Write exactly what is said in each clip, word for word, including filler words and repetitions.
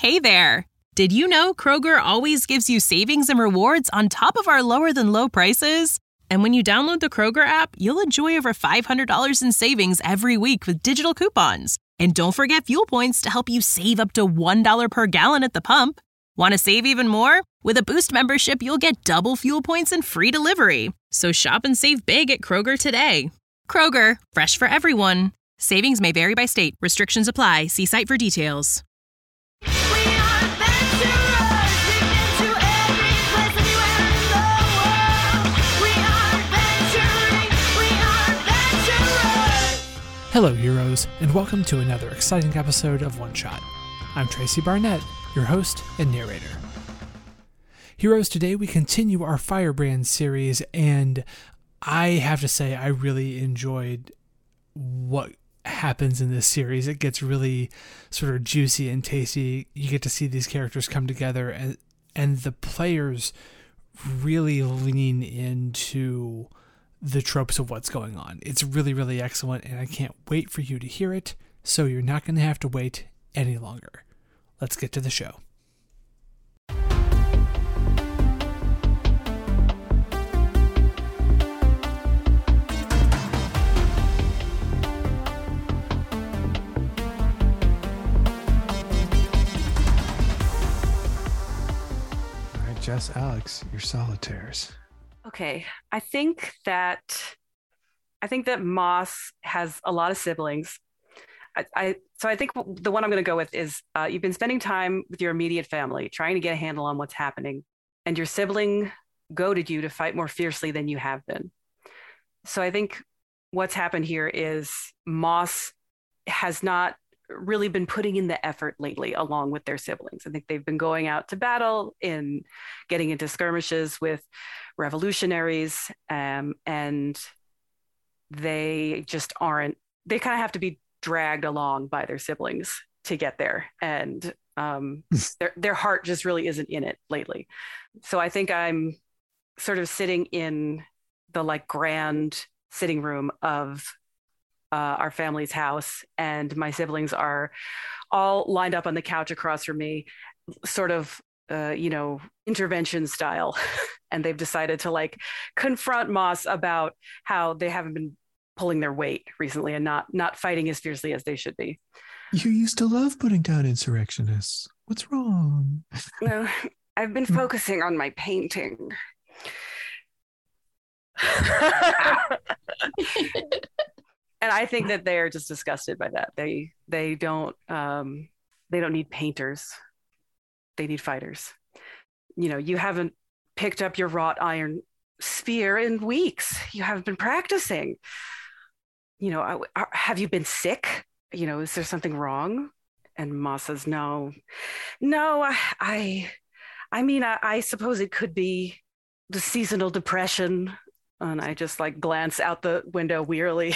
Hey there! Did you know Kroger always gives you savings and rewards on top of our lower-than-low prices? And when you download the Kroger app, you'll enjoy over five hundred dollars in savings every week with digital coupons. And don't forget fuel points to help you save up to one dollar per gallon at the pump. Want to save even more? With a Boost membership, you'll get double fuel points and free delivery. So shop and save big at Kroger today. Kroger, fresh for everyone. Savings may vary by state. Restrictions apply. See site for details. Hello, heroes, and welcome to another exciting episode of One Shot. I'm Tracy Barnett, your host and narrator. Heroes, today we continue our Firebrand series, and I have to say I really enjoyed what happens in this series. It gets really sort of juicy and tasty. You get to see these characters come together, and, and the players really lean into the tropes of what's going on. It's really, really excellent, and I can't wait for you to hear it, so you're not going to have to wait any longer. Let's get to the show. All right, Jess, Alex, your solitaires. Okay, I think that I think that Moss has a lot of siblings. I, I so I think the one I'm going to go with is uh, you've been spending time with your immediate family, trying to get a handle on what's happening, and your sibling goaded you to fight more fiercely than you have been. So I think what's happened here is Moss has not really been putting in the effort lately along with their siblings. I think they've been going out to battle in getting into skirmishes with revolutionaries, um, and they just aren't, they kind of have to be dragged along by their siblings to get there. And um, their, their heart just really isn't in it lately. So I think I'm sort of sitting in the like grand sitting room of Uh, our family's house, and my siblings are all lined up on the couch across from me, sort of, uh, you know, intervention style. And they've decided to like confront Moss about how they haven't been pulling their weight recently and not not fighting as fiercely as they should be. You used to love putting down insurrectionists. What's wrong? No, I've been focusing on my painting. And I think that they're just disgusted by that. They they don't um, they don't need painters. They need fighters. You know, you haven't picked up your wrought iron spear in weeks. You haven't been practicing. You know, have you been sick? You know, is there something wrong? And Moss says, no, no. I I, I mean, I, I suppose it could be the seasonal depression. And I just like glance out the window wearily.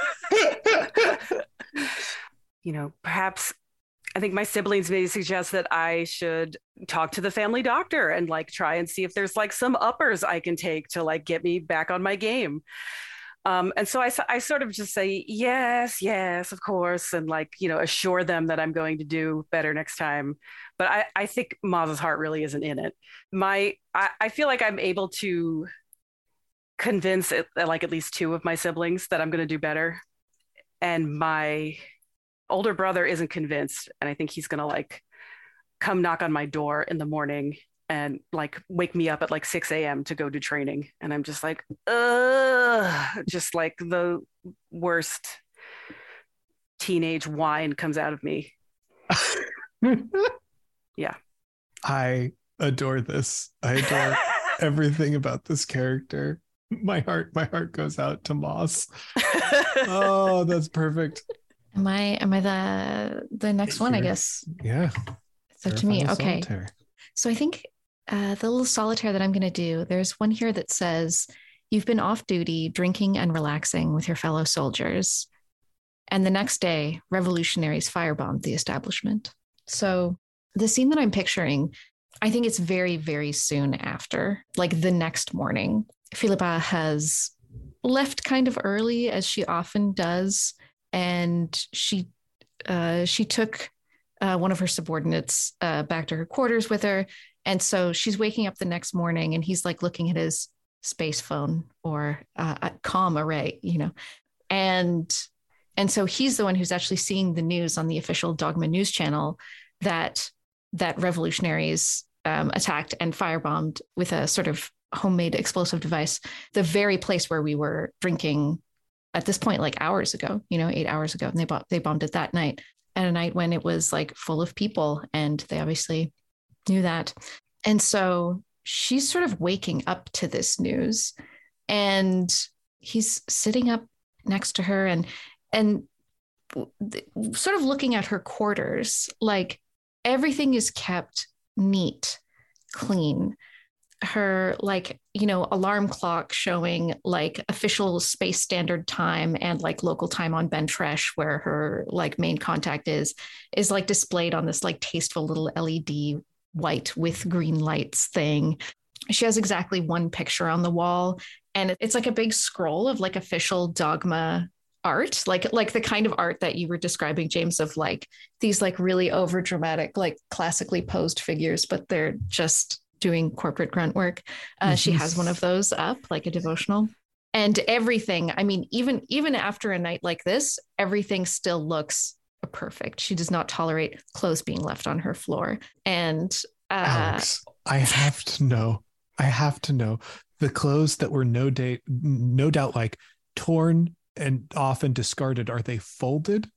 You know, perhaps I think my siblings may suggest that I should talk to the family doctor and like try and see if there's like some uppers I can take to like get me back on my game. Um, and so I, I sort of just say, yes, yes, of course. And like, you know, assure them that I'm going to do better next time. But I, I think Maz's heart really isn't in it. My, I, I feel like I'm able to convince it, like at least two of my siblings that I'm going to do better. And my older brother isn't convinced. And I think he's going to like come knock on my door in the morning and like wake me up at like six a.m. to go do training. And I'm just like, ugh, just like the worst teenage whine comes out of me. Yeah. I adore this. I adore everything about this character. My heart, my heart goes out to Moss. Oh, that's perfect. Am I am I the the next one, I guess? Yeah. It's up to me. Okay. Solitaire. So I think uh, the little solitaire that I'm going to do, there's one here that says, you've been off duty, drinking and relaxing with your fellow soldiers. And the next day, revolutionaries firebombed the establishment. So the scene that I'm picturing, I think it's very, very soon after, like the next morning. Philippa has left kind of early, as she often does. And she uh, she took uh, one of her subordinates uh, back to her quarters with her. And so she's waking up the next morning and he's like looking at his space phone or uh, a comm array, you know, and and so he's the one who's actually seeing the news on the official Dogma News channel that that revolutionaries um, attacked and firebombed with a sort of homemade explosive device the very place where we were drinking at this point, like hours ago, you know, eight hours ago. And they bought, they bombed it that night, at a night when it was like full of people. And they obviously knew that. And so she's sort of waking up to this news, and he's sitting up next to her and, and sort of looking at her quarters, like everything is kept neat, clean. Her like, you know, alarm clock showing like official space standard time and like local time on Bentresh, where her like main contact is, is like displayed on this like tasteful little L E D white with green lights thing. She has exactly one picture on the wall, and it's like a big scroll of like official Dogma art, like like the kind of art that you were describing, James, of like these like really over dramatic, like classically posed figures, but they're just doing corporate grunt work. Uh, mm-hmm. She has one of those up, like a devotional, and everything. I mean, even even after a night like this, everything still looks perfect. She does not tolerate clothes being left on her floor. And uh, Alex, I have to know. I have to know the clothes that were no date, no doubt, like torn and often discarded. Are they folded?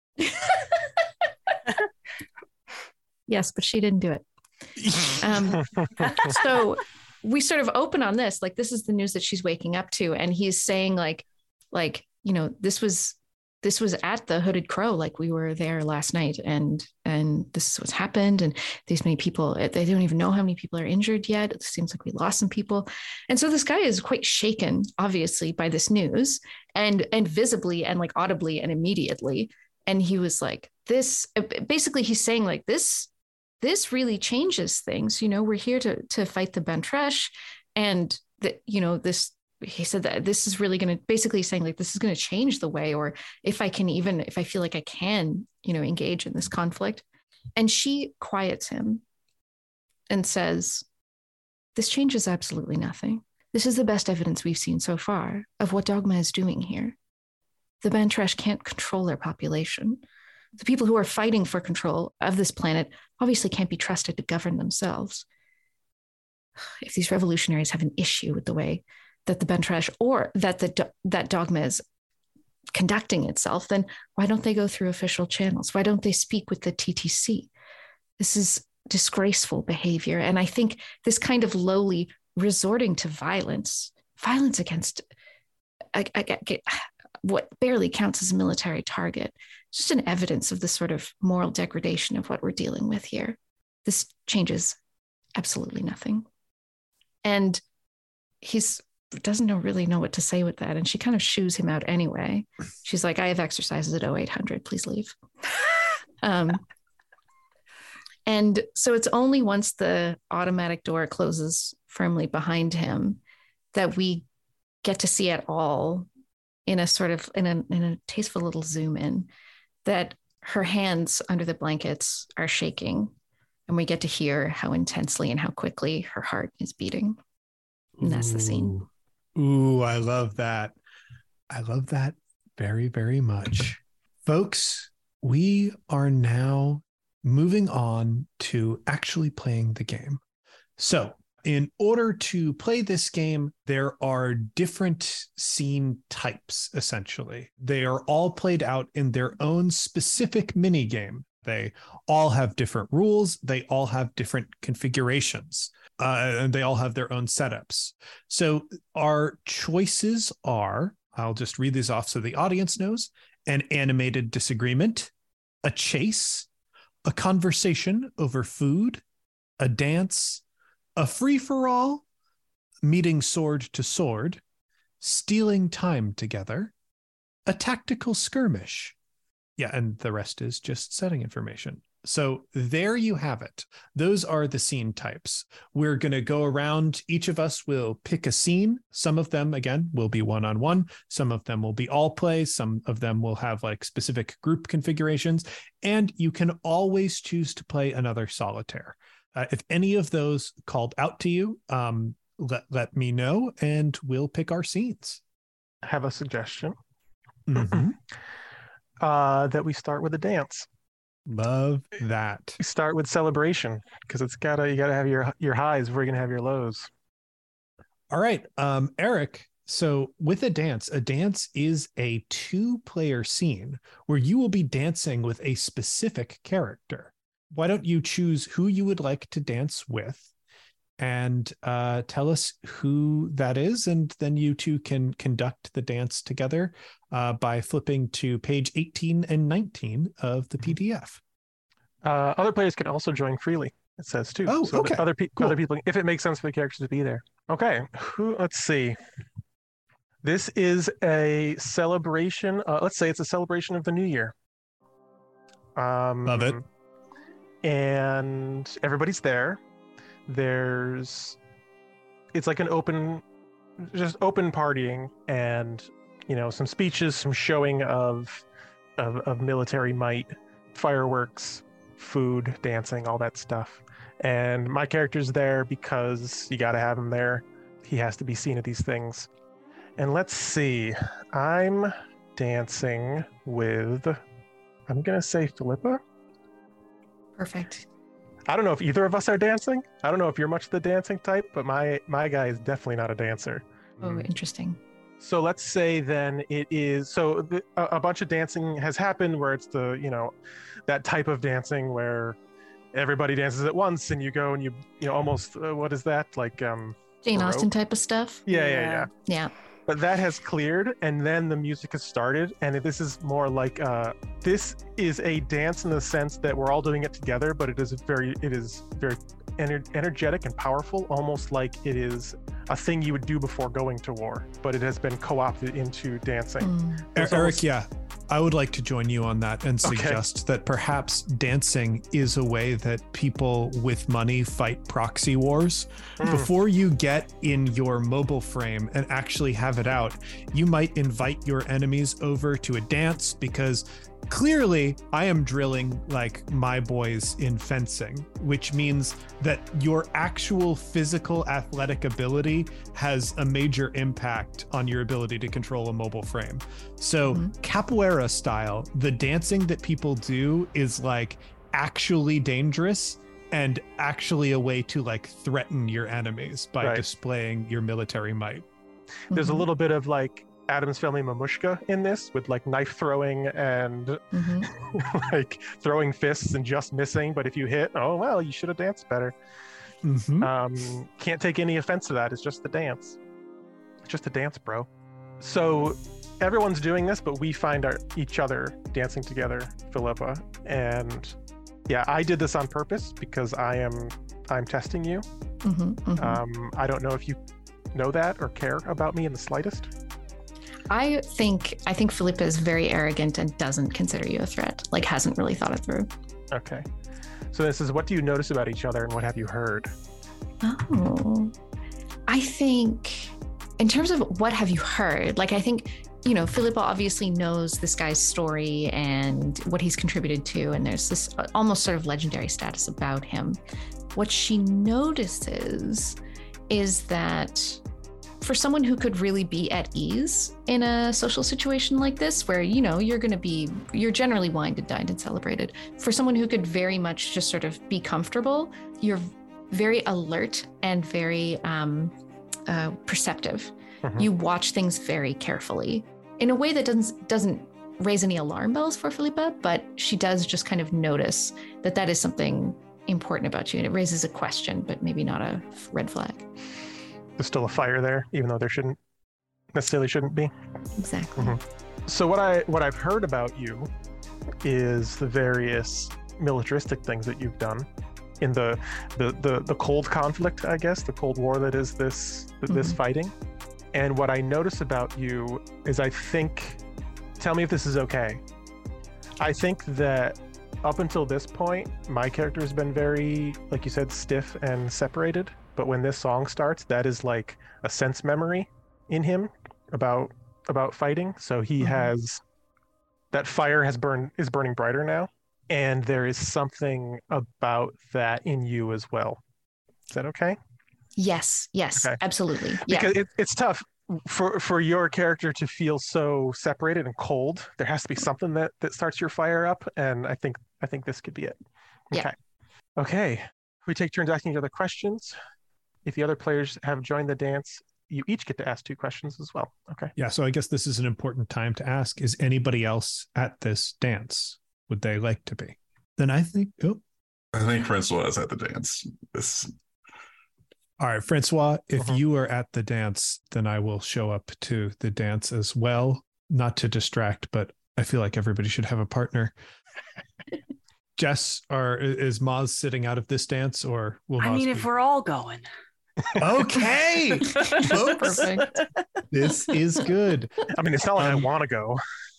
Yes, but she didn't do it. Um, so we sort of open on this, like, this is the news that she's waking up to. And he's saying like, like, you know, this was, this was at the Hooded Crow. Like, we were there last night, and, and this is what's happened. And these many people, they don't even know how many people are injured yet. It seems like we lost some people. And so this guy is quite shaken, obviously, by this news, and, and visibly and like audibly and immediately. And he was like, this, basically he's saying like this, this really changes things. You know, we're here to to fight the Bentresh, and that, you know, this, he said that this is really going to, basically saying like, this is going to change the way, or if I can even, if I feel like I can, you know, engage in this conflict. And she quiets him and says, this changes absolutely nothing. This is the best evidence we've seen so far of what Dogma is doing here. The Bentresh can't control their population. The people who are fighting for control of this planet obviously can't be trusted to govern themselves. If these revolutionaries have an issue with the way that the Bentresh, or that the that Dogma is conducting itself, then why don't they go through official channels? Why don't they speak with the T T C? This is disgraceful behavior. And I think this kind of lowly resorting to violence, violence against I, I, I, what barely counts as a military target, just an evidence of the sort of moral degradation of what we're dealing with here. This changes absolutely nothing. And he's doesn't know, really know what to say with that. And she kind of shoos him out anyway. She's like, I have exercises at oh eight hundred, please leave. um, and so it's only once the automatic door closes firmly behind him that we get to see at all, in a sort of, in a, in a tasteful little zoom in, that her hands under the blankets are shaking, and we get to hear how intensely and how quickly her heart is beating. And that's the scene. Ooh, I love that. I love that very, very much. Folks, we are now moving on to actually playing the game. So in order to play this game, there are different scene types, essentially. They are all played out in their own specific mini game. They all have different rules. They all have different configurations. Uh, and they all have their own setups. So our choices are, I'll just read these off so the audience knows: an animated disagreement, a chase, a conversation over food, a dance, a free-for-all, meeting sword to sword, stealing time together, a tactical skirmish. Yeah, and the rest is just setting information. So there you have it. Those are the scene types. We're going to go around. Each of us will pick a scene. Some of them, again, will be one-on-one. Some of them will be all play. Some of them will have like specific group configurations. And you can always choose to play another solitaire. Uh, if any of those called out to you, um, let, let me know and we'll pick our scenes. I have a suggestion. Mm-hmm. uh, that we start with a dance. Love that. We start with celebration because it's gotta you gotta have your your highs before you're gonna have your lows. All right, um, Eric. So with a dance, a dance is a two-player scene where you will be dancing with a specific character. Why don't you choose who you would like to dance with, and uh, tell us who that is, and then you two can conduct the dance together uh, by flipping to page eighteen and nineteen of the P D F. Uh, other players can also join freely, it says too. Oh, so okay. Other, pe- Cool. other people, if it makes sense for the characters to be there. Okay, who? Let's see. This is a celebration. Uh, let's say it's a celebration of the new year. Um, Love it. And everybody's there. There's, it's like an open, just open partying, and you know, some speeches, some showing of, of, of military might, fireworks, food, dancing, all that stuff. And my character's there because you got to have him there. He has to be seen at these things. And let's see, I'm dancing with, I'm gonna say Philippa. Perfect. I don't know if either of us are dancing. I don't know if you're much the dancing type, but my my guy is definitely not a dancer. Oh, interesting. So let's say then it is, so the, a, a bunch of dancing has happened where it's the, you know, that type of dancing where everybody dances at once and you go and you, you know, almost, uh, what is that? Like, um, Jane Baroque? Austen type of stuff. Yeah, yeah, Yeah. yeah. Yeah. But that has cleared, and then the music has started, and this is more like uh, this is a dance in the sense that we're all doing it together, but it is very, it is very ener- energetic and powerful, almost like it is a thing you would do before going to war, but it has been co-opted into dancing. Mm. There's Eric, almost- yeah, I would like to join you on that and Okay. suggest that perhaps dancing is a way that people with money fight proxy wars. Mm. Before you get in your mobile frame and actually have it out, you might invite your enemies over to a dance because clearly I am drilling like my boys in fencing, which means that your actual physical athletic ability has a major impact on your ability to control a mobile frame. So Mhm. capoeira style, the dancing that people do is like actually dangerous and actually a way to like threaten your enemies by Right. displaying your military might. There's a Mhm. little bit of like Addams Family Mamushka in this, with like knife throwing and Mhm. like throwing fists and just missing. But if you hit, oh well, you should have danced better. Mhm. Um, can't take any offense to that. It's just a dance. It's just a dance, bro. So everyone's doing this, but we find our each other dancing together, Philippa. And yeah, I did this on purpose because I am I'm testing you. Mhm. Mhm. Um, I don't know if you know that or care about me in the slightest. I think I think Philippa is very arrogant and doesn't consider you a threat. Like hasn't really thought it through. Okay. So this is, what do you notice about each other and what have you heard? Oh, I think in terms of what have you heard, like I think, you know, Philippa obviously knows this guy's story and what he's contributed to, and there's this almost sort of legendary status about him. What she notices is that for someone who could really be at ease in a social situation like this, where, you know, you're going to be, you're generally wined and dined and celebrated. For someone who could very much just sort of be comfortable, you're very alert and very um, uh, perceptive. Mhm. You watch things very carefully in a way that doesn't doesn't raise any alarm bells for Philippa, but she does just kind of notice that that is something important about you, and it raises a question, but maybe not a red flag. There's still a fire there, even though there shouldn't necessarily shouldn't be. Exactly. Mhm. So what I what I've heard about you is the various militaristic things that you've done in the the the, the cold conflict, I guess, the Cold War that is this this Mhm. fighting. And what I notice about you is, I think, tell me if this is okay. I think that up until this point, my character has been very, like you said, stiff and separated. But when this song starts, that is like a sense memory in him about about fighting. So he mm-hmm. has that fire has burned is burning brighter now, and there is something about that in you as well. Is that okay? Yes. Yes. Okay. Absolutely. Because yeah. it, it's tough for for your character to feel so separated and cold. There has to be something that that starts your fire up, and I think I think this could be it. Okay. Yeah. Okay. We take turns asking each other questions. If the other players have joined the dance, you each get to ask two questions as well. Okay. Yeah. So I guess this is an important time to ask: is anybody else at this dance? Would they like to be? Then I think. Oh, I think Francois is at the dance. This. All right, Francois, if uh-huh. you are at the dance, then I will show up to the dance as well. Not to distract, but I feel like everybody should have a partner. Jess, are, is Maz sitting out of this dance, or will Maz I mean, be... if we're all going. Okay, folks, perfect. This is good. I mean, it's not like um, I want to go.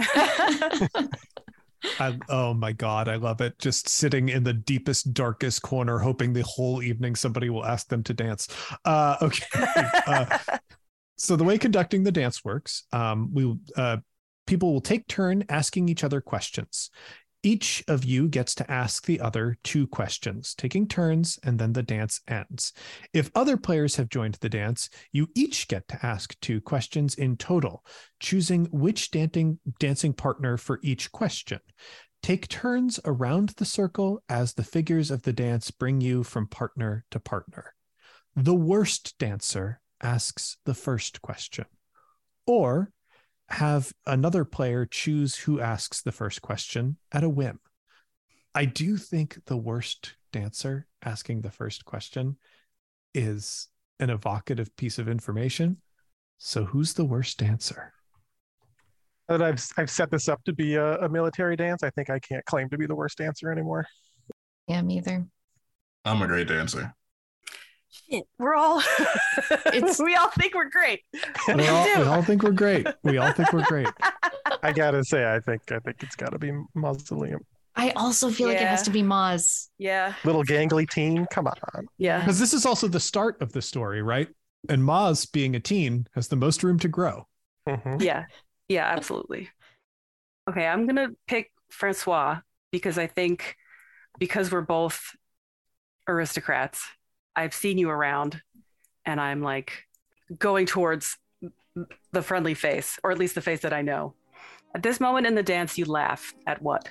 I, oh my God, I love it. Just sitting in the deepest, darkest corner, hoping the whole evening somebody will ask them to dance. Uh, okay. uh, so the way conducting the dance works, um, we uh, people will take turn asking each other questions. Each of you gets to ask the other two questions, taking turns, and then the dance ends. If other players have joined the dance, you each get to ask two questions in total, choosing which dancing, dancing partner for each question. Take turns around the circle as the figures of the dance bring you from partner to partner. The worst dancer asks the first question. Or have another player choose who asks the first question at a whim. I do think the worst dancer asking the first question is an evocative piece of information. So who's the worst dancer? That I've I've set this up to be a, a military dance. I think I can't claim to be the worst dancer anymore. Yeah, me either. I'm a great dancer. Shit, we're all it's we all think we're great. We all, we all think we're great. We all think we're great. I gotta say, I think I think it's gotta be Mausoleum. I also feel yeah. like it has to be Maz. Yeah. Little gangly teen. Come on. Yeah. Because this is also the start of the story, right? And Maz, being a teen, has the most room to grow. Mm-hmm. Yeah. Yeah, absolutely. Okay, I'm gonna pick Francois because I think because we're both aristocrats, I've seen you around, and I'm like going towards the friendly face, or at least the face that I know. At this moment in the dance, you laugh at what?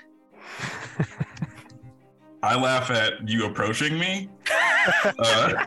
I laugh at you approaching me. uh,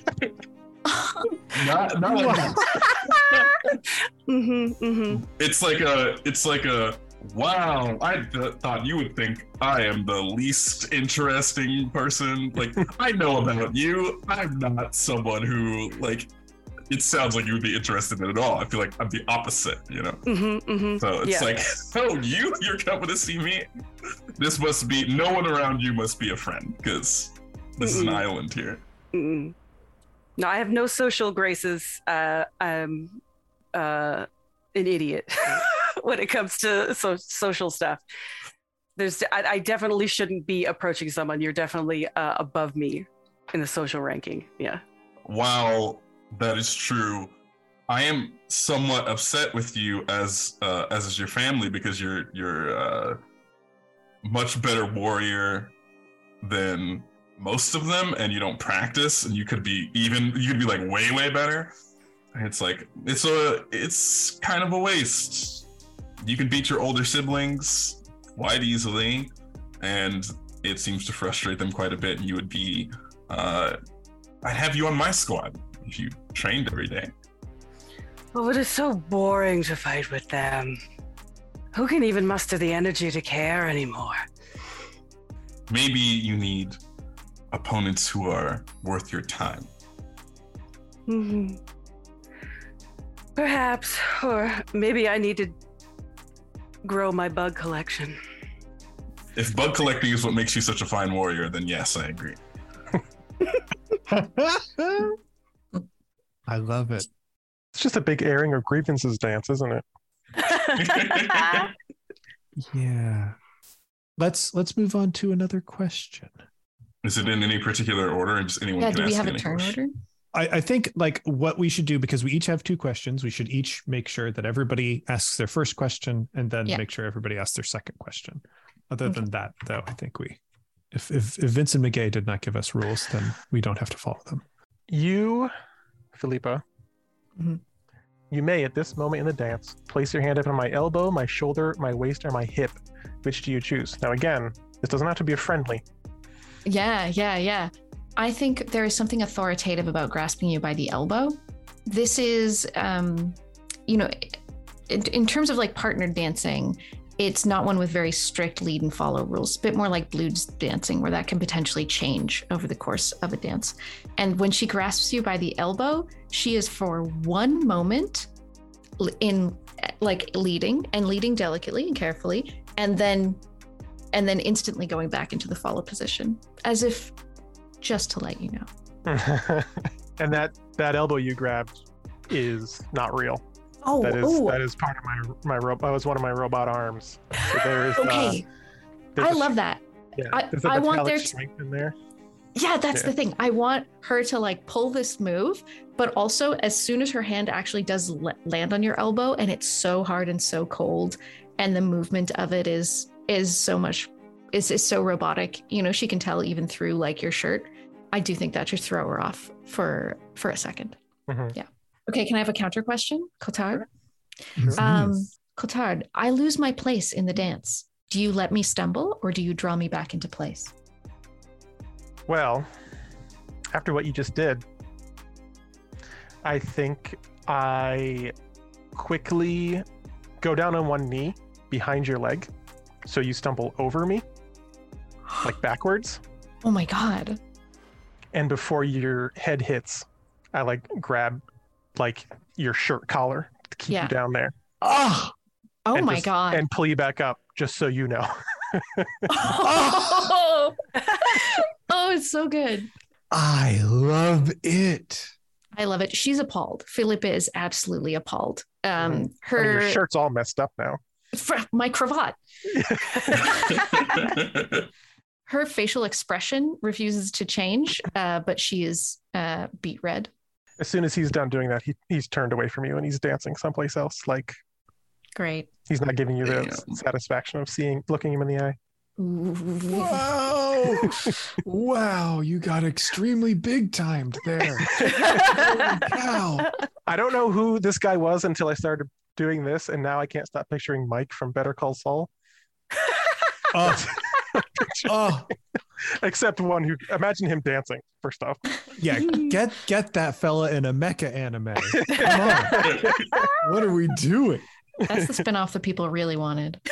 not, not like mm-hmm, mm-hmm. It's like a, it's like a, wow, I th- thought you would think I am the least interesting person. Like, I know about you. I'm not someone who, like, it sounds like you would be interested in it at all. I feel like I'm the opposite, you know? Mm-hmm, mm-hmm. So it's yeah. like, oh, you? You're coming to see me? This must be, no one around you must be a friend, because this Mm-mm. is an island here. Mm-mm. No, I have no social graces. Uh, I'm uh, an idiot. When it comes to so, social stuff, there's I, I definitely shouldn't be approaching someone. You're definitely uh, above me in the social ranking. Yeah. While that is true, I am somewhat upset with you as uh, as is your family, because you're you're uh, much better warrior than most of them, and you don't practice, and you could be even you could be like way way better. And it's like it's a it's kind of a waste. You can beat your older siblings quite easily, and it seems to frustrate them quite a bit. And you would be, uh, I'd have you on my squad if you trained every day. Oh, it is so boring to fight with them. Who can even muster the energy to care anymore? Maybe you need opponents who are worth your time. Mm-hmm. Perhaps, or maybe I need to grow my bug collection. If bug collecting is what makes you such a fine warrior, then yes, I agree. I love it. It's just a big airing of grievances dance, isn't it? Yeah. let's let's move on to another question. Is it in any particular order, and just anyone Yeah, can do we ask have a any turn question? order? I, I think like what we should do, because we each have two questions, we should each make sure that everybody asks their first question and then Yeah. make sure everybody asks their second question. Other Okay. than that, though, I think we, if, if, if Vincent McGay did not give us rules, then we don't have to follow them. You, Philippa, Mhm. you may at this moment in the dance place your hand up on my elbow, my shoulder, my waist, or my hip. Which do you choose? Now, again, this doesn't have to be a friendly. Yeah, yeah, yeah. I think there is something authoritative about grasping you by the elbow. This is, um, you know, in, in terms of like partner dancing, it's not one with very strict lead and follow rules. A bit more like blues dancing, where that can potentially change over the course of a dance. And when she grasps you by the elbow, she is for one moment in like leading and leading delicately and carefully, and then and then instantly going back into the follow position, as if just to let you know. And that that elbow you grabbed is not real. Oh, That is oh, that is part of my my ro- that was one of my robot arms. So there is. okay. Uh, there's I a- love that. Yeah, I- there's a I want metallic there to- strength in there. Yeah, that's Yeah. the thing. I want her to like pull this move, but also as soon as her hand actually does l- land on your elbow, and it's so hard and so cold, and the movement of it is is so much is is so robotic. You know, she can tell even through like your shirt. I do think that should throw her off for for a second. Mhm. Yeah. Okay, can I have a counter question, Cotard? Mm-hmm. Um, Cotard, I lose my place in the dance. Do you let me stumble, or do you draw me back into place? Well, after what you just did, I think I quickly go down on one knee behind your leg, so you stumble over me, like backwards. Oh my God. And before your head hits, I like grab like your shirt collar to keep Yeah. you down there. Oh, Oh and my just- God. And pull you back up, just so you know. oh. oh, it's so good. I love it. I love it. She's appalled. Philippa is absolutely appalled. Um, Mhm. I mean, her your shirt's all messed up now. fr- my cravat. Her facial expression refuses to change, uh, but she is uh, beet red. As soon as he's done doing that, he, he's turned away from you and he's dancing someplace else. Like Great. he's not giving you the Damn. satisfaction of seeing, looking him in the eye. Wow. Wow. You got extremely big timed there. Holy cow. I don't know who this guy was until I started doing this, and now I can't stop picturing Mike from Better Call Saul. Oh, oh, Except one who, imagine him dancing, first off. yeah. Get get that fella in a mecha anime. Come on. What are we doing? That's the spinoff that people really wanted.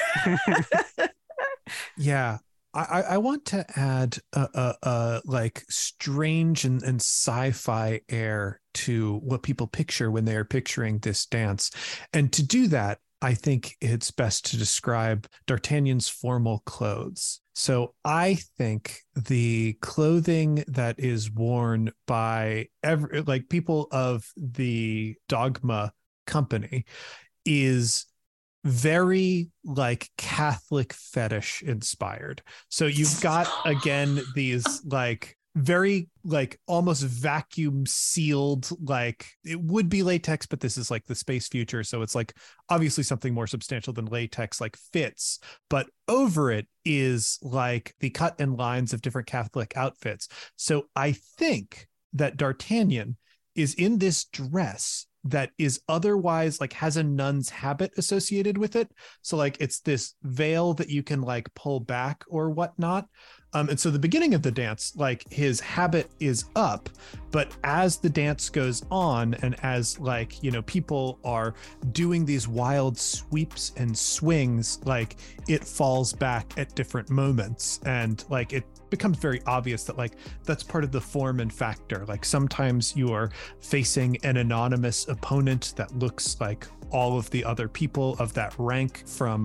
Yeah. I, I I want to add a, a, a like strange and, and sci-fi air to what people picture when they are picturing this dance. And to do that, I think it's best to describe D'Artagnan's formal clothes. So I think the clothing that is worn by every like people of the Dogma company is very like Catholic fetish inspired. So you've got again these like very like almost vacuum sealed, like it would be latex, but this is like the space future, so it's like obviously something more substantial than latex, like fits, but over it is like the cut and lines of different Catholic outfits. So I think that D'Artagnan is in this dress that is otherwise like has a nun's habit associated with it. So like it's this veil that you can like pull back or whatnot. Um, and so the beginning of the dance, like his habit is up, but as the dance goes on and as like, you know, people are doing these wild sweeps and swings, like it falls back at different moments. And like it becomes very obvious that like that's part of the form and factor. Like sometimes you are facing an anonymous opponent that looks like all of the other people of that rank from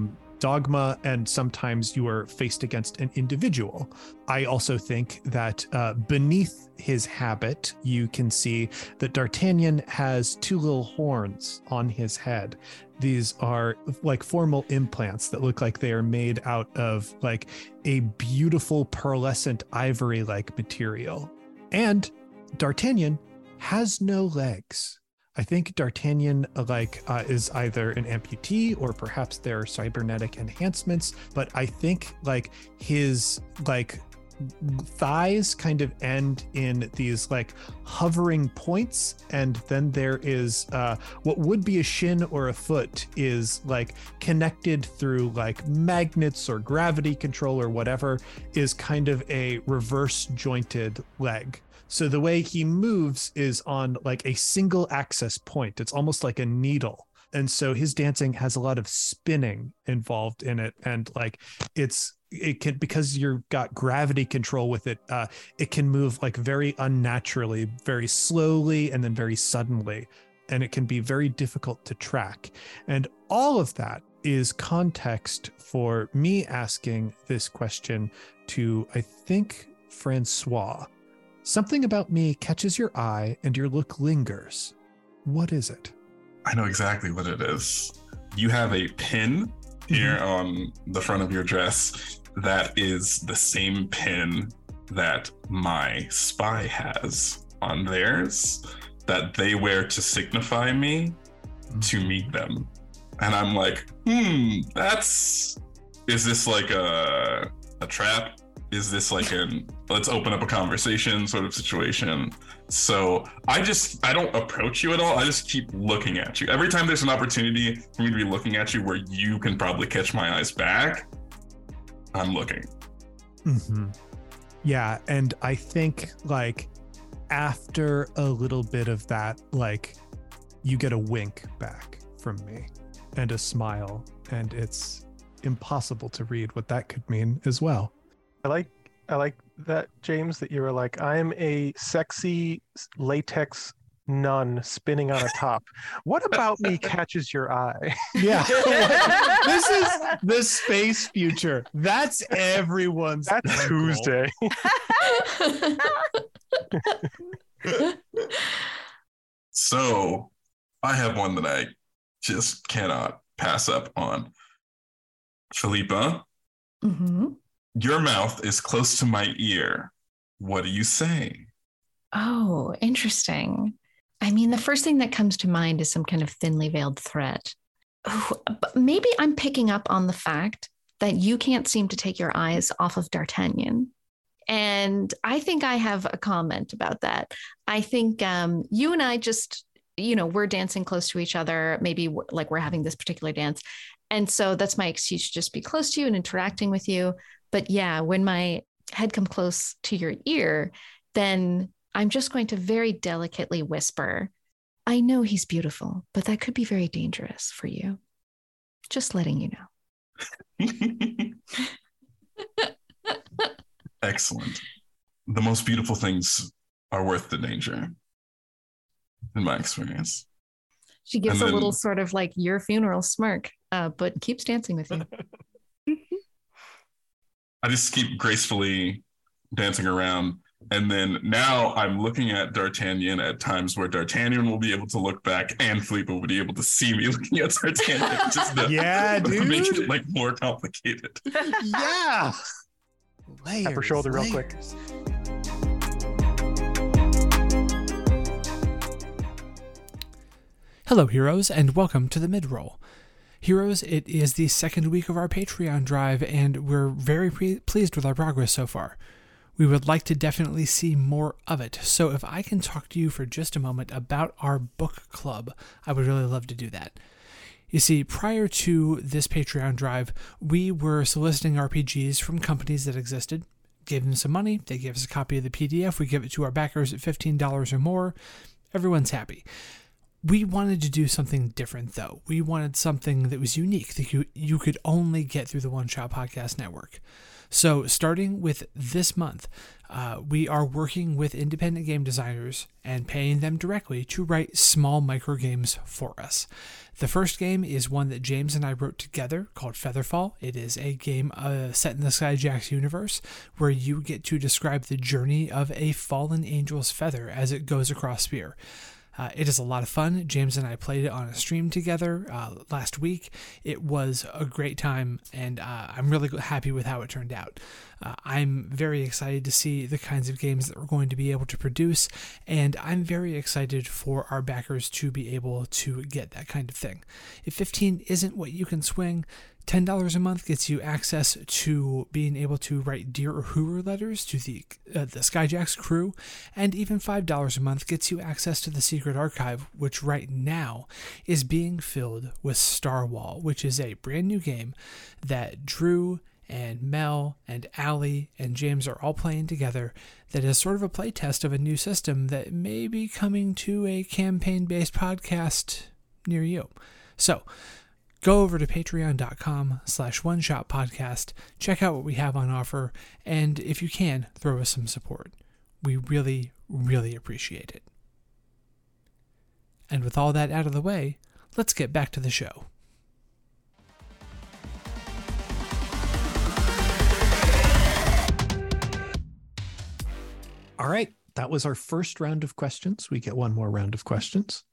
dogma, and sometimes you are faced against an individual. I also think that uh, beneath his habit, you can see that D'Artagnan has two little horns on his head. These are like formal implants that look like they are made out of like a beautiful pearlescent ivory-like material. And D'Artagnan has no legs. I think D'Artagnan like uh, is either an amputee or perhaps there are cybernetic enhancements, but I think like his like thighs kind of end in these like hovering points, and then there is uh what would be a shin or a foot is like connected through like magnets or gravity control or whatever, is kind of a reverse jointed leg. So the way he moves is on like a single access point. It's almost like a needle. And so his dancing has a lot of spinning involved in it. And like it's, it can, because you've got gravity control with it, uh, it can move like very unnaturally, very slowly, and then very suddenly. And it can be very difficult to track. And all of that is context for me asking this question to, I think, Francois. Something about me catches your eye and your look lingers. What is it? I know exactly what it is. You have a pin here mm-hmm. on the front of your dress that is the same pin that my spy has on theirs, that they wear to signify me mm-hmm. to meet them. And I'm like, hmm, that's, is this like a, a trap? Is this like an let's open up a conversation sort of situation? So I just, I don't approach you at all. I just keep looking at you. Every time there's an opportunity for me to be looking at you where you can probably catch my eyes back, I'm looking. Mm-hmm. Yeah. And I think like after a little bit of that, like you get a wink back from me and a smile, and it's impossible to read what that could mean as well. I like I like that, James, that you were like, I'm a sexy latex nun spinning on a top. What about me catches your eye? Yeah. This is the space future. That's everyone's That's Tuesday. So I have one that I just cannot pass up on. Philippa. Mm-hmm. Your mouth is close to my ear. What do you say? Oh, interesting. I mean, the first thing that comes to mind is some kind of thinly veiled threat. Oh, but maybe I'm picking up on the fact that you can't seem to take your eyes off of D'Artagnan. And I think I have a comment about that. I think um, you and I just, you know, we're dancing close to each other. Maybe we're, like we're having this particular dance. And so that's my excuse to just be close to you and interacting with you. But yeah, when my head comes close to your ear, then I'm just going to very delicately whisper, I know he's beautiful, but that could be very dangerous for you. Just letting you know. Excellent. The most beautiful things are worth the danger, in my experience. She gives then, a little sort of like your funeral smirk, uh, but keeps dancing with you. I just keep gracefully dancing around. And then now I'm looking at D'Artagnan at times where D'Artagnan will be able to look back and Philippa will be able to see me looking at D'Artagnan. Just to, yeah, dude. Make it like more complicated. Yeah. Layers, Tap her shoulder layers. real quick. Hello, heroes, and welcome to the mid-roll. Heroes, it is the second week of our Patreon drive, and we're very pre- pleased with our progress so far. We would like to definitely see more of it, so if I can talk to you for just a moment about our book club, I would really love to do that. You see, prior to this Patreon drive, we were soliciting R P Gs from companies that existed, gave them some money, they gave us a copy of the P D F, we give it to our backers at fifteen dollars or more, everyone's happy. We wanted to do something different, though. We wanted something that was unique, that you, you could only get through the One Shot Podcast Network. So starting with this month, uh, we are working with independent game designers and paying them directly to write small micro games for us. The first game is one that James and I wrote together called Featherfall. It is a game uh, set in the Skyjacks universe where you get to describe the journey of a fallen angel's feather as it goes across Sphere. Uh, it is a lot of fun. James and I played it on a stream together uh, last week. It was a great time, and uh, I'm really happy with how it turned out. Uh, I'm very excited to see the kinds of games that we're going to be able to produce, and I'm very excited for our backers to be able to get that kind of thing. If fifteen isn't what you can swing, ten dollars a month gets you access to being able to write Dear Uhuru letters to the uh, the Skyjacks crew, and even five dollars a month gets you access to the Secret Archive, which right now is being filled with Starwall, which is a brand new game that Drew and Mel and Allie and James are all playing together that is sort of a playtest of a new system that may be coming to a campaign-based podcast near you. So, go over to patreon.com slash one shot podcast, check out what we have on offer, and if you can, throw us some support. We really, really appreciate it. And with all that out of the way, let's get back to the show. All right, that was our first round of questions. We get one more round of questions.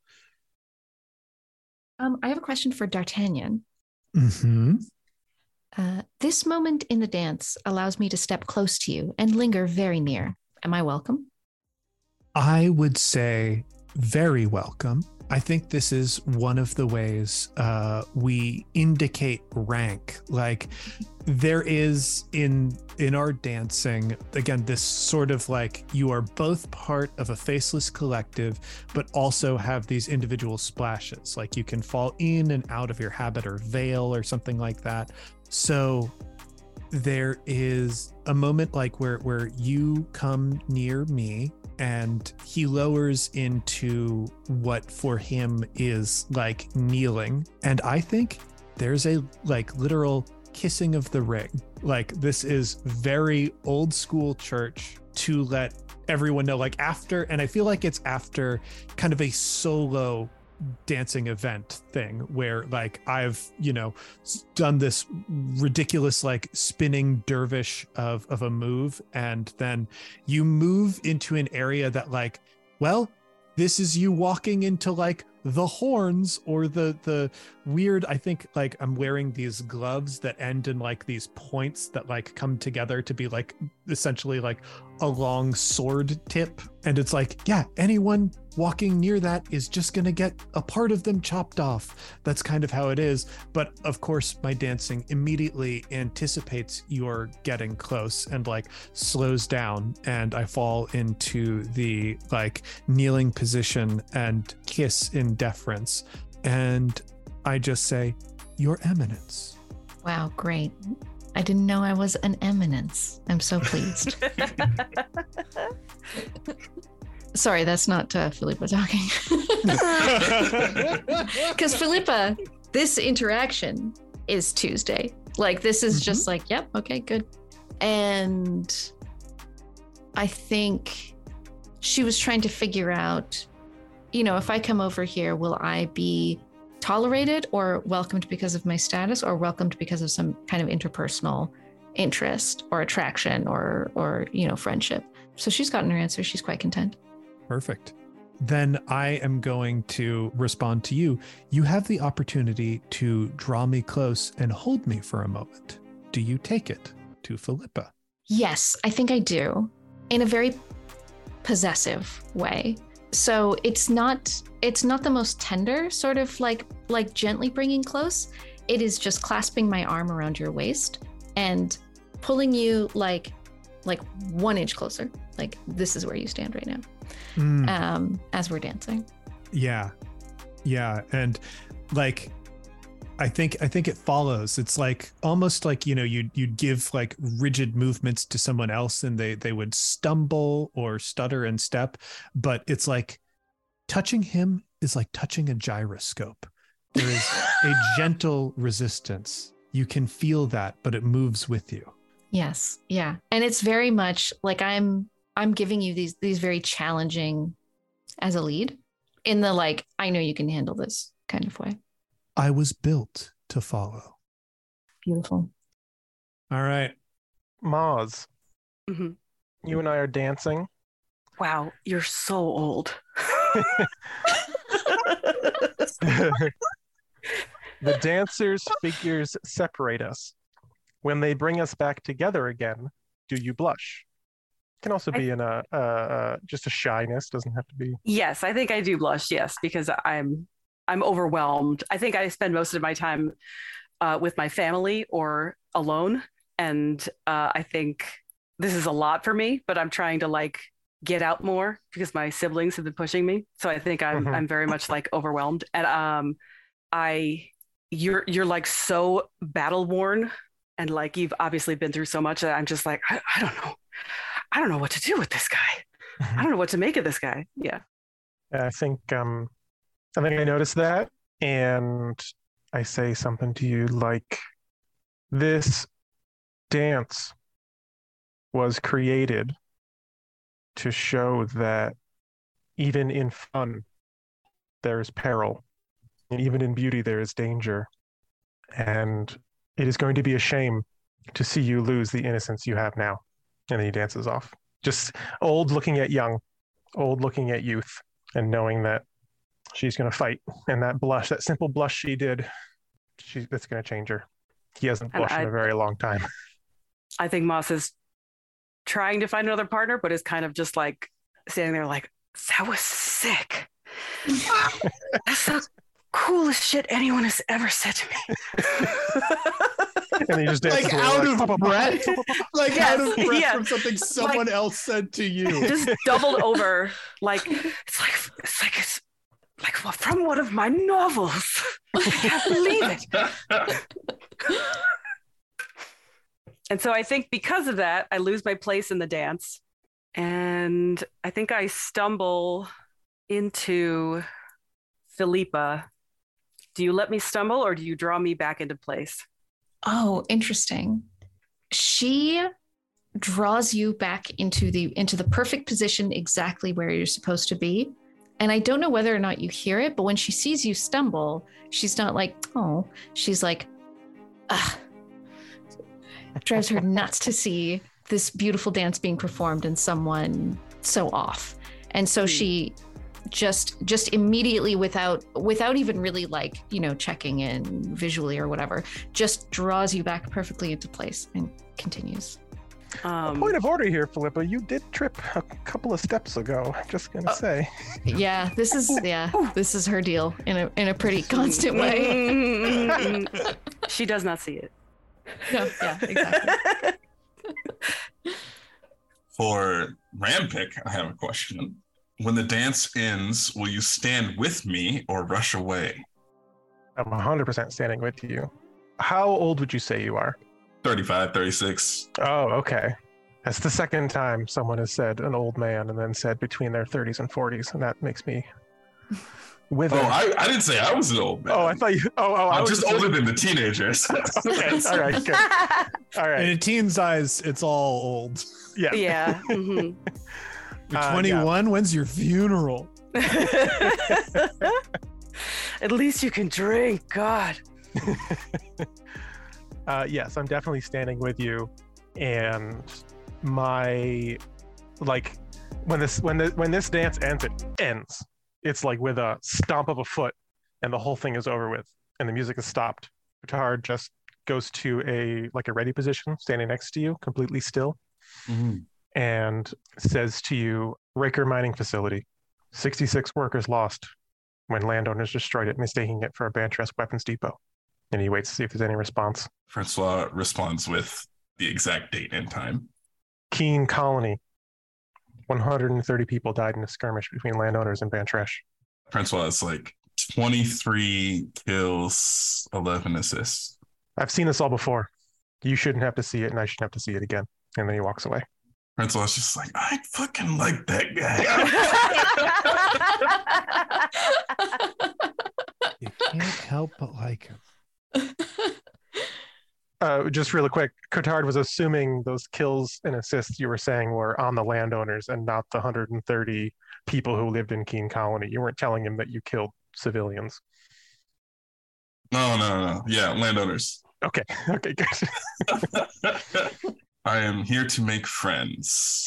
Um, I have a question for D'Artagnan. Mm-hmm. Uh, this moment in the dance allows me to step close to you and linger very near. Am I welcome? I would say very welcome. I think this is one of the ways uh, we indicate rank. Like there is in in our dancing, again, this sort of like you are both part of a faceless collective, but also have these individual splashes. Like you can fall in and out of your habit or veil or something like that. So there is a moment like where where you come near me and he lowers into what for him is like kneeling. And I think there's a like literal kissing of the ring. Like this is very old school church to let everyone know, like after, and I feel like it's after kind of a solo dancing event thing where like I've, you know, done this ridiculous like spinning dervish of of a move, and then you move into an area that like, well, this is you walking into like the horns or the the weird, I think like I'm wearing these gloves that end in like these points that like come together to be like essentially like a long sword tip. And it's like, yeah, anyone walking near that is just going to get a part of them chopped off. That's kind of how it is. But of course, my dancing immediately anticipates you're getting close and like slows down. And I fall into the like kneeling position and kiss in deference. And I just say, Your Eminence. Wow, great. I didn't know I was an eminence. I'm so pleased. Sorry, that's not uh, Philippa talking. Because Philippa, this interaction is Tuesday. Like, this is mm-hmm. just like, yep, okay, good. And I think she was trying to figure out, you know, if I come over here, will I be tolerated or welcomed because of my status, or welcomed because of some kind of interpersonal interest or attraction or, or, you know, friendship. So she's gotten her answer. She's quite content. Perfect. Then I am going to respond to you. You have the opportunity to draw me close and hold me for a moment. Do you take it? To Philippa. Yes, I think I do. In a very possessive way. So it's not it's not the most tender, sort of like like gently bringing close. It is just clasping my arm around your waist and pulling you like like one inch closer. Like this is where you stand right now. Mm. Um, as we're dancing. Yeah. Yeah. And like I think I think it follows. It's like almost like, you know, you'd you'd give like rigid movements to someone else and they they would stumble or stutter and step, but it's like touching him is like touching a gyroscope. There is a gentle resistance. You can feel that, but it moves with you. Yes. Yeah. And it's very much like I'm I'm giving you these these very challenging as a lead in the like, I know you can handle this kind of way. I was built to follow. Beautiful. All right. Maz, Mm-hmm. you and I are dancing. Wow, you're so old. The dancers' figures separate us. When they bring us back together again, do you blush? It can also be I, in a uh, uh, just a shyness. Doesn't have to be. Yes, I think I do blush. Yes, because I'm I'm overwhelmed. I think I spend most of my time uh, with my family or alone, and uh, I think this is a lot for me. But I'm trying to like get out more because my siblings have been pushing me. So I think I'm Mhm. I'm very much like overwhelmed, and um, I you're you're like so battle worn, and like you've obviously been through so much that I'm just like I, I don't know, I don't know what to do with this guy. I don't know what to make of this guy. Yeah. I think um, I think I noticed that, and I say something to you like, "This dance was created to show that even in fun there is peril, and even in beauty there is danger, and it is going to be a shame to see you lose the innocence you have now." And then he dances off, just old looking at young, old looking at youth, and knowing that she's going to fight. And that blush, that simple blush she did, she, that's going to change her. He hasn't And blushed I- in a very long time. I think Moss is trying to find another partner, but is kind of just like standing there like, that was sick. That's the coolest shit anyone has ever said to me. And he just dances Like away, out like, of breath, like Yes, out of breath yeah. from something someone Like- else said to you. Just doubled over. Like, it's like, it's like, it's like from one of my novels. I can't believe it. And so I think because of that, I lose my place in the dance. And I think I stumble into Philippa. Do you let me stumble or do you draw me back into place? Oh, interesting. She draws you back into the into the perfect position exactly where you're supposed to be. And I don't know whether or not you hear it, but when she sees you stumble, she's not like, oh, she's like, ah. It drives her nuts to see this beautiful dance being performed and someone so off. And so she just just immediately without without even really like, you know, checking in visually or whatever, just draws you back perfectly into place and continues. Um, Point of order here, Philippa. You did trip a couple of steps ago. Just gonna Uh, say. Yeah, this is yeah, this is her deal in a in a pretty constant way. She does not see it. No, yeah, exactly. For Rampick, I have a question. When the dance ends, will you stand with me or rush away? I'm one hundred percent standing with you. How old would you say you are? thirty-five, thirty-six. Oh, okay. That's the second time someone has said an old man and then said between their thirties and forties, and that makes me wither. Oh, I, I didn't say I was an old man. Oh, I thought you. Oh, oh, I I'm was just older than the teenagers. Okay, all right, good. All In right. a teen's eyes, it's all old. Yeah. Yeah. Mhm. You're Uh, twenty-one. When's your funeral? At least you can drink. God. Uh, yes, I'm definitely standing with you, and my like when this when the when this dance ends, it ends. It's like with a stomp of a foot, and the whole thing is over with, and the music is stopped. Utahar just goes to a like a ready position, standing next to you, completely still, Mhm. and says to you, "Raker Mining Facility, sixty-six workers lost when landowners destroyed it, mistaking it for a Bantress weapons depot." And he waits to see if there's any response. Francois responds with the exact date and time. Keene Colony. one hundred thirty people died in a skirmish between landowners and Bantresh. Francois is like twenty-three kills, eleven assists. I've seen this all before. You shouldn't have to see it, and I shouldn't have to see it again. And then he walks away. Francois is just like, I fucking like that guy. help but like him. Uh, just really quick, Cotard was assuming those kills and assists you were saying were on the landowners and not the one hundred thirty people who lived in Keene Colony. You weren't telling him that you killed civilians. No, no, no. Yeah, landowners. Okay, okay, good. I am here to make friends.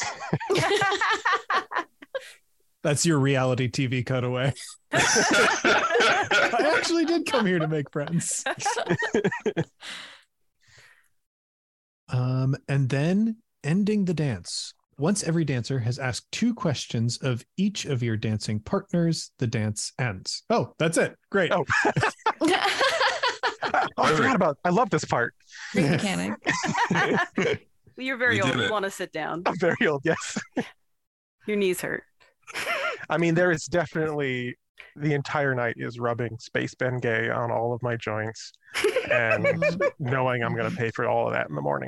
That's your reality T V cutaway. I actually did come here to make friends. Um, and then ending the dance. Once every dancer has asked two questions of each of your dancing partners, the dance ends. Oh, that's it. Great. Oh, oh I forgot about. I love this part. Great mechanic. You're very We old. did You it. want to sit down. I'm very old. Yes. Your knees hurt. I mean, there is definitely the entire night is rubbing Space Bengay on all of my joints and knowing I'm going to pay for all of that in the morning.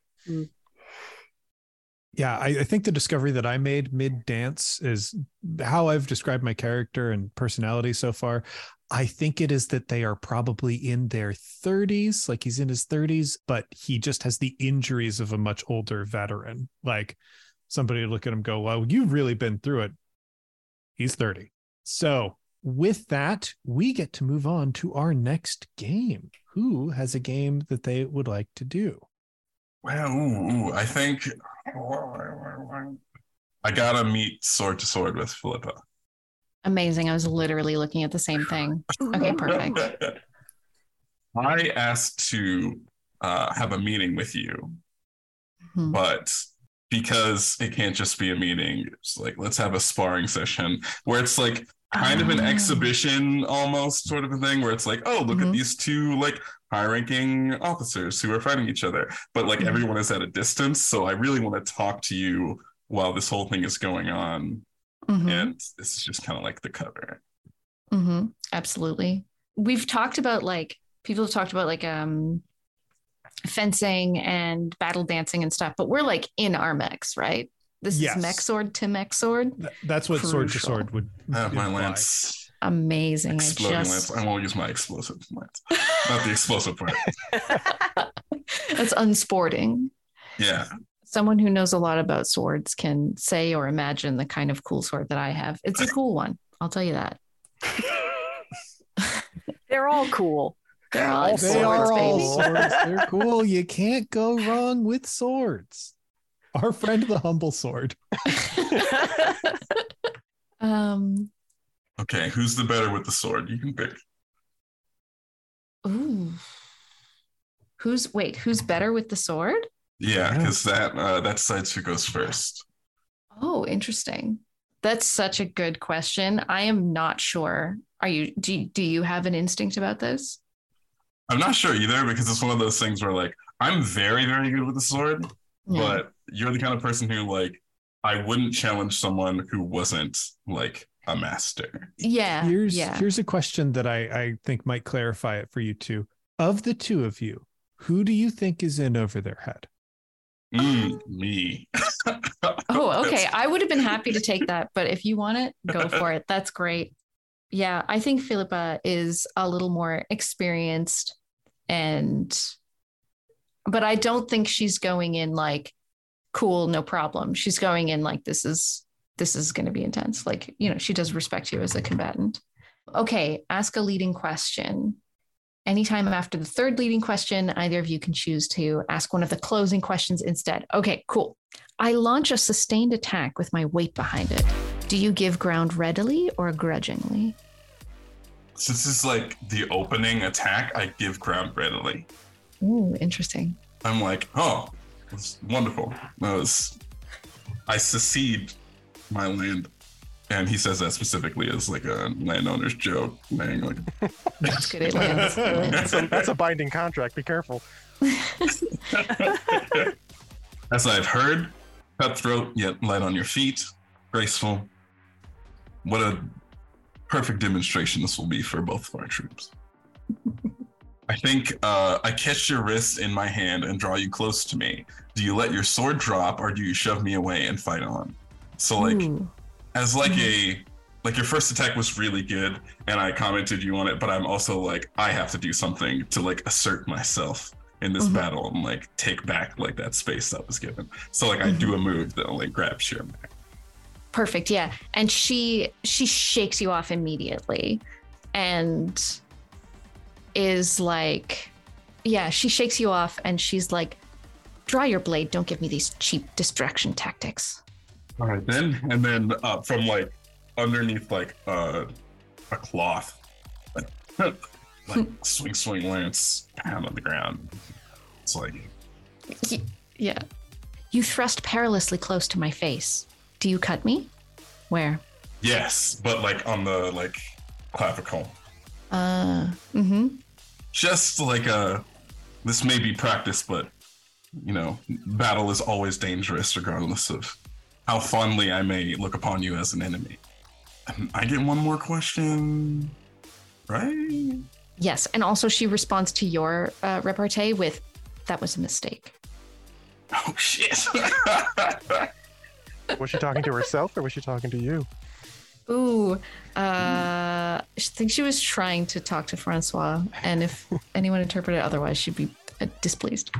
Yeah, I, I think the discovery that I made mid dance is how I've described my character and personality so far. I think it is that they are probably in their thirties, like he's in his thirties, but he just has the injuries of a much older veteran. Like somebody would look at him and go, well, you've really been through it. He's thirty. So with that, we get to move on to our next game. Who has a game that they would like to do? Well, ooh, ooh, I think I gotta meet sword to sword with Philippa. Amazing. I was literally looking at the same thing. Okay, perfect. I asked to uh, have a meeting with you, Mhm. but because it can't just be a meeting, it's like, let's have a sparring session where it's like kind of an Ah. exhibition almost sort of a thing where it's like, oh, look Mhm. at these two like high-ranking officers who are fighting each other, but like Mhm. everyone is at a distance. So I really want to talk to you while this whole thing is going on. Mhm. And this is just kind of like the cover. Mm-hmm. Absolutely. We've talked about like people have talked about like um fencing and battle dancing and stuff, but we're like in our mechs, right? This Yes. is mech sword to mech sword. Th- That's what sword to Crucial. sword would I have my imply. lance, Amazing. exploding I just lance. I won't use my explosive lance, not the explosive part. that's unsporting. Yeah. Someone who knows a lot about swords can say or imagine the kind of cool sword that I have. It's a cool one. I'll tell you that. They're all cool. They're all All like They swords, are all baby. swords. They're cool. You can't go wrong with swords. Our friend, the humble sword. um Okay, who's the better with the sword? You can pick. ooh. Who's wait, who's better with the sword? Yeah, Yeah. because that uh, that decides who goes first. Oh, interesting. That's such a good question. I am not sure. Are you do you, do you have an instinct about this? I'm not sure either because it's one of those things where like I'm very very good with the sword, Yeah. but you're the kind of person who like I wouldn't challenge someone who wasn't like a master. yeah. Here's yeah. here's a question that I, I think might clarify it for you two. Of the two of you, who do you think is in over their head? Mm, me. Oh, okay. I would have been happy to take that, but if you want it, go for it. That's great. Yeah, I think Philippa is a little more experienced and but I don't think she's going in like cool, no problem. She's going in like this is this is going to be intense. Like, you know, she does respect you as a combatant. Okay, ask a leading question. Anytime after the third leading question, either of you can choose to ask one of the closing questions instead. Okay, cool. I launch a sustained attack with my weight behind it. Do you give ground readily or grudgingly? Since this is like the opening attack, I give ground readily. Ooh, interesting. I'm like, oh, it's wonderful. That was, I secede my land. And he says that specifically as like a landowner's joke. Saying like, That's good. It lands. It lands. That's a, that's a binding contract. Be careful. as I've heard, cutthroat yet light on your feet, graceful. What a perfect demonstration this will be for both of our troops. I think uh, I catch your wrist in my hand and draw you close to me. Do you let your sword drop or do you shove me away and fight on? So like, Ooh. as like a like your first attack was really good, and I commented you on it, but I'm also like, I have to do something to like assert myself in this mm-hmm. battle and like take back like that space that was given. So like mm-hmm. I do a move that like grabs Shira back. Perfect, yeah. And she she shakes you off immediately and is like, yeah, she shakes you off and she's like, draw your blade, don't give me these cheap distraction tactics. All right then, and then uh, from like underneath like uh, a cloth, like, like swing, swing, lance, pound on the ground. It's like, yeah. You thrust perilously close to my face. Do you cut me? Where? Yes, but like on the like clavicle. Uh, mm-hmm. Just like a, this may be practice, but you know, battle is always dangerous regardless of how fondly I may look upon you as an enemy. And I get one more question, right? Yes, and also she responds to your uh, repartee with, that was a mistake. Oh, shit. Was she talking to herself or was she talking to you? Ooh, uh, I think she was trying to talk to Francois, and if anyone interpreted otherwise, she'd be uh, displeased.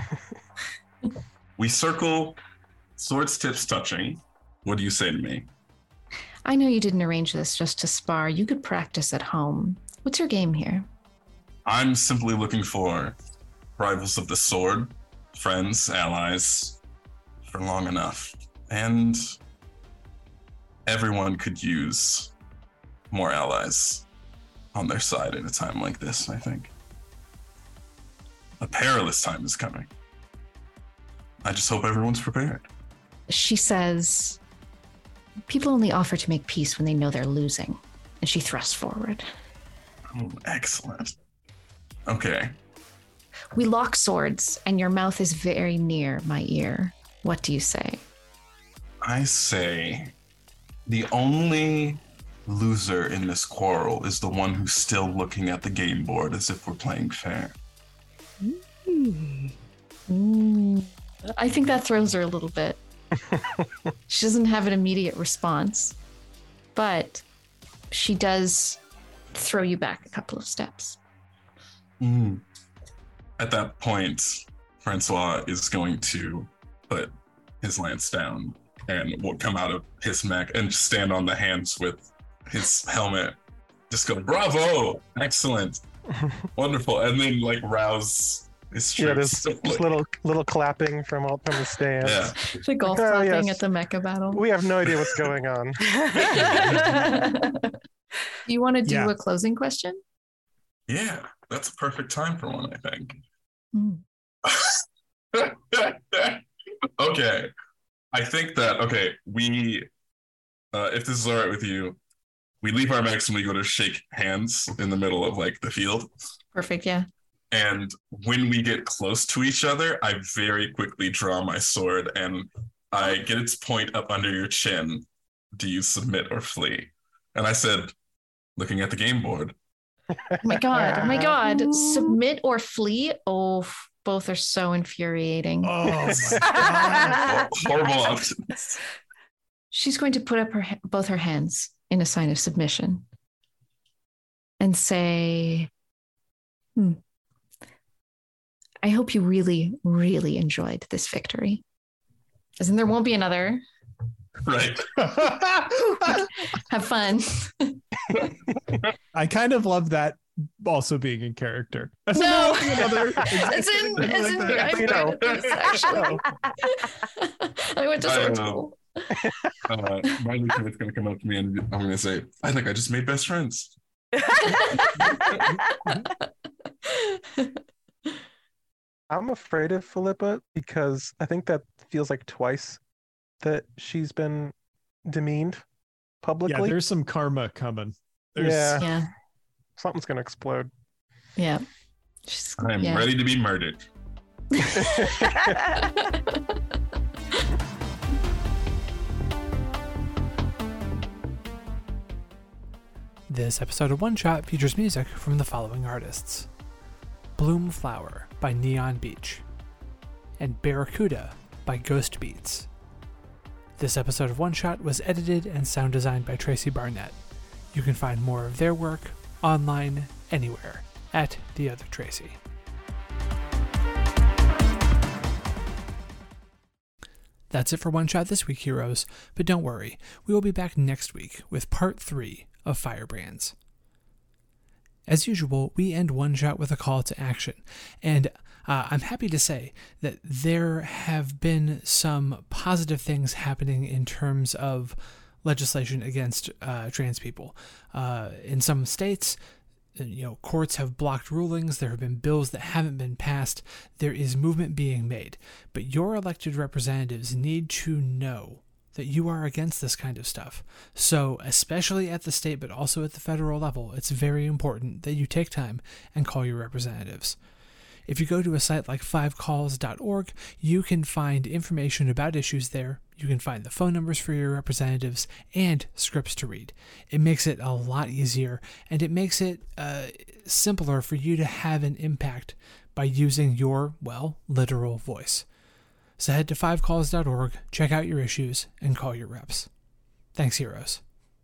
We circle, swords tips touching. What do you say to me? I know you didn't arrange this just to spar. You could practice at home. What's your game here? I'm simply looking for rivals of the sword, friends, allies, for long enough. And everyone could use more allies on their side at a time like this, I think. A perilous time is coming. I just hope everyone's prepared. She says, people only offer to make peace when they know they're losing. And she thrusts forward. Oh, excellent. Okay. We lock swords, and your mouth is very near my ear. What do you say? I say the only loser in this quarrel is the one who's still looking at the game board as if we're playing fair. Mm. Mm. I think that throws her a little bit. She doesn't have an immediate response, but she does throw you back a couple of steps. Mm. At that point, Francois is going to put his lance down and will come out of his mech and just stand on the hands with his helmet. Just go, bravo, excellent, wonderful, and then like rouse his troops. Yeah, there's like, just little little clapping from all from the stands. Yeah. The golf Oh, clapping yes. at the mecha battle. We have no idea what's going on. Do you want to do Yeah. a closing question? Yeah, that's a perfect time for one, I think. Mm. Okay. I think that, okay, we, uh, if this is all right with you, we leave our mechs and we go to shake hands in the middle of like the field. Perfect, yeah. And when we get close to each other, I very quickly draw my sword and I get its point up under your chin. Do you submit or flee? And I said, looking at the game board. Oh my God, oh my God. Submit or flee? Oh, f- both are so infuriating. Oh my God. Horrible options. She's going to put up her ha- both her hands in a sign of submission and say, hmm, I hope you really, really enjoyed this victory. As in, there won't be another. Right. Have fun. I kind of love that also being in character. As No. in, another- As in, as in, like that. I'm You know. good at this, actually. I went to I sword don't know. school. Uh, my lieutenant's going to come up to me and I'm going to say, I think I just made best friends. I'm afraid of Philippa because I think that feels like twice that she's been demeaned Yeah, publicly. there's some karma coming. There's, Yeah. Yeah, Something's gonna explode. yeah. She's, I am yeah. ready to be murdered. This episode of One Shot features music from the following artists: Bloom Flower by Neon Beach, and Barracuda by Ghost Beats. This episode of One Shot was edited and sound designed by Tracy Barnett. You can find more of their work online anywhere at The Other Tracy. That's it for One Shot this week, heroes, but don't worry, we will be back next week with part three of Firebrands. As usual, we end One Shot with a call to action, and uh, I'm happy to say that there have been some positive things happening in terms of legislation against uh, trans people. Uh, in some states, you know, courts have blocked rulings. There have been bills that haven't been passed. There is movement being made. But your elected representatives need to know that you are against this kind of stuff. So, especially at the state, but also at the federal level, it's very important that you take time and call your representatives. If you go to a site like five calls dot org, you can find information about issues there. You can find the phone numbers for your representatives and scripts to read. It makes it a lot easier, and it makes it uh, simpler for you to have an impact by using your, well, literal voice. So head to five calls dot org, check out your issues, and call your reps. Thanks, heroes.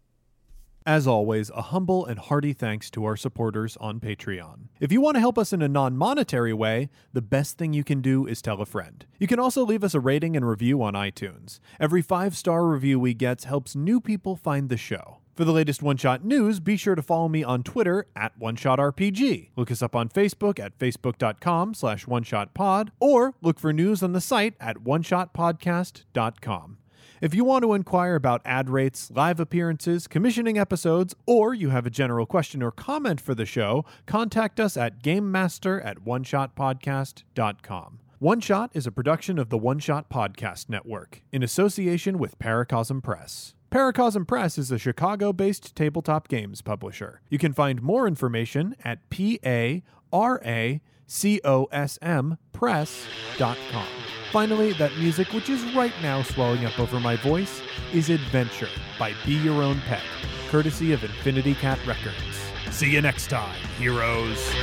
As always, a humble and hearty thanks to our supporters on Patreon. If you want to help us in a non-monetary way, the best thing you can do is tell a friend. You can also leave us a rating and review on iTunes. Every five-star review we get helps new people find the show. For the latest One Shot news, be sure to follow me on Twitter at OneShotRPG. Look us up on Facebook at facebook.com slash OneShotPod, or look for news on the site at one shot podcast dot com. If you want to inquire about ad rates, live appearances, commissioning episodes, or you have a general question or comment for the show, contact us at gamemaster at one shot podcast dot com. One Shot is a production of the One Shot Podcast Network, in association with Paracosm Press. Paracosm Press is a Chicago-based tabletop games publisher. You can find more information at P A R A C O S M press dot com. Finally, that music, which is right now swelling up over my voice, is Adventure by Be Your Own Pet, courtesy of Infinity Cat Records. See you next time, heroes.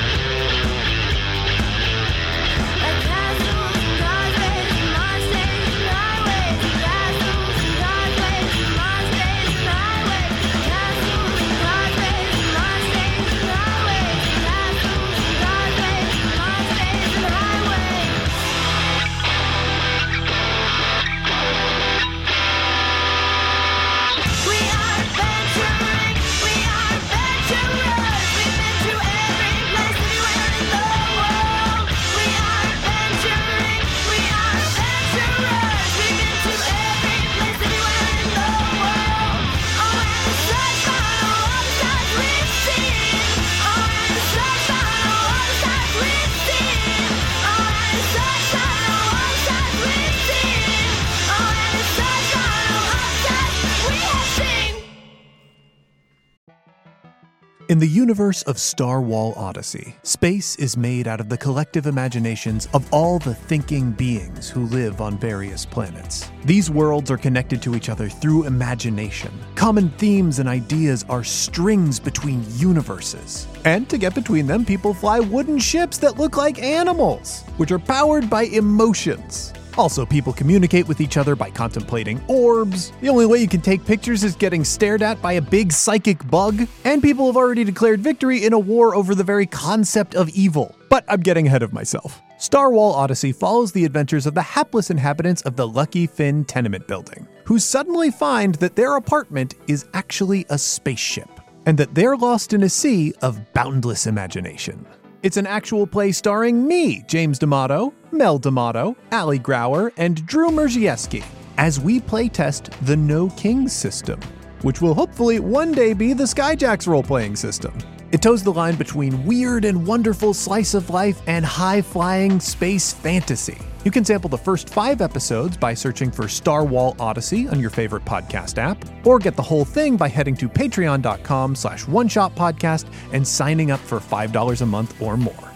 In the universe of Star Wall Odyssey, space is made out of the collective imaginations of all the thinking beings who live on various planets. These worlds are connected to each other through imagination. Common themes and ideas are strings between universes. And to get between them, people fly wooden ships that look like animals, which are powered by emotions. Also, people communicate with each other by contemplating orbs. The only way you can take pictures is getting stared at by a big psychic bug. And people have already declared victory in a war over the very concept of evil. But I'm getting ahead of myself. Star Wall Odyssey follows the adventures of the hapless inhabitants of the Lucky Finn tenement building, who suddenly find that their apartment is actually a spaceship, and that they're lost in a sea of boundless imagination. It's an actual play starring me, James D'Amato, Mel D'Amato, Ali Grauer, and Drew Merzieski, as we playtest the No Kings system, which will hopefully one day be the Skyjacks role-playing system. It toes the line between weird and wonderful slice of life and high-flying space fantasy. You can sample the first five episodes by searching for Star Wall Odyssey on your favorite podcast app, or get the whole thing by heading to patreon.com slash one shot podcast and signing up for five dollars a month or more.